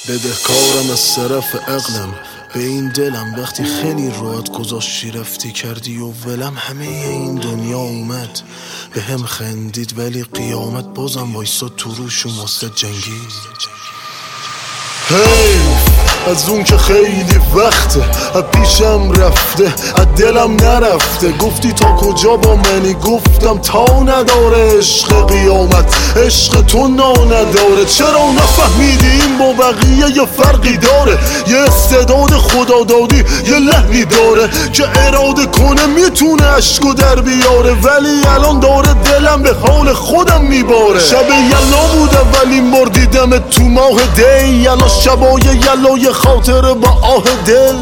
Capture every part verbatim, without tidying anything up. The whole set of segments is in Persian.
بدهکارم از طرف عقلم به این دلم، وقتی خیلی راحت گذاشتی رفتی کردی و ولم. همه این دنیا اومد به هم خندید ولی قیامت بازم وایساد تو روشون واسه جنگید. حیف از اون که خیلی وقته از پیشم رفته از دلم نرفته. گفتی تا کجا با منی، گفتم تا نداره عشق قیامت، عشق تو نا نداره. چرا نفهمیدی این با بقیه یه فرقی داره؟ یه استعداد خدا دادی یه لحنی داره که اراده کنه میتونه عشقو در بیاره، ولی الان داره دلم به حال خودم میباره. شب یلا بودم ولی مردیدم تو ماه دی، یلا شبای یلای خاطر با آه دل.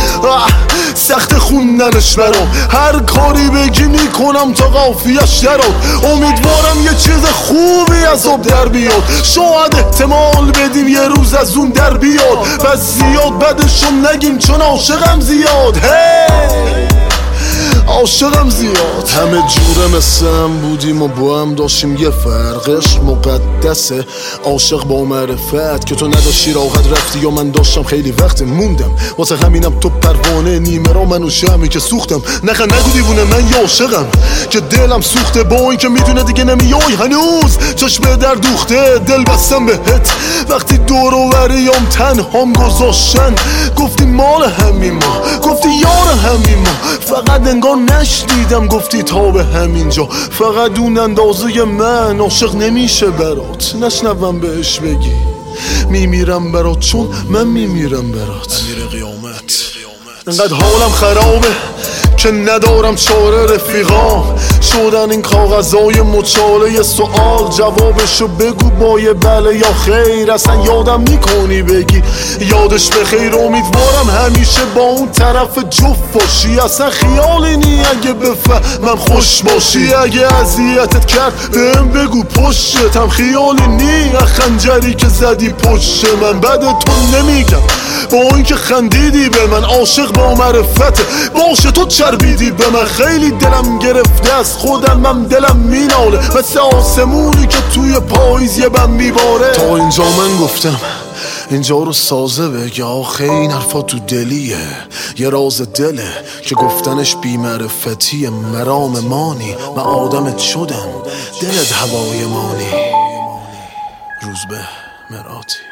سخت خوندنش برام، هر کاری بگی میکنم تا قافیش دراد. امیدوارم یه چیز خوبی از آب در بیاد، شاید احتمال بدیم یه روز از اون در بیاد. بس زیاد بدشم نگیم چون عاشقم زیاد. هی عاشقم زیاد. همه جوره مثل هم بودیم و با هم داشتیم یه فرقش مقدسه. عاشق با معرفت که تو نداشتی راحت رفتی یا من داشتم خیلی وقت موندم. واسه همینم تو پروانه نیمه را منو شمی که سوختم. نخه نگو دیوونه من یا عاشقم که دلم سوخته با این که میدونه دیگه نمیای هنوز. چشم در دوخته دل بستم بهت وقتی دور و بریام تنهام گذاشتن. گفتی مال همین ما، گفتی یار همین ما، فقط انگار نشنیدم گفتی تا به همینجا. فقط اون اندازه من عاشق نمیشه برات، نشنوم بهش بگی میمیرم برات چون من میمیرم برات. امیر قیامت. انقدر حالم خرابه که ندارم چاره، رفیقام شدن این کاغذای مچاله. سوال جوابشو بگو با یه بله یا خیر، اصلا یادم میکنی بگی یادش بخیر. امیدوارم همیشه با اون طرف جفت باشی، اصلا خیالی نی اگه بفهمم خوش باشی. اگه اذیتت کرد بهم بگو پشتم، خیالی نی خنجری که زدی پشت من. بعد تو نمیگم با این که خندیدی به من، عاشق با معرفته باشه تو چربیدی به من. خیلی دلم گرفته از خودم، من دلم میناله مثل آسمونی که توی پاییز یه بم میباره. تا اینجا من گفتم اینجا رو سازه بگه، آخه این حرفا تو دلیه یه راز دله که گفتنش بی معرفتیه. مرام مانی من آدمت شدم دلت هوای مانی. روزبه مراتی.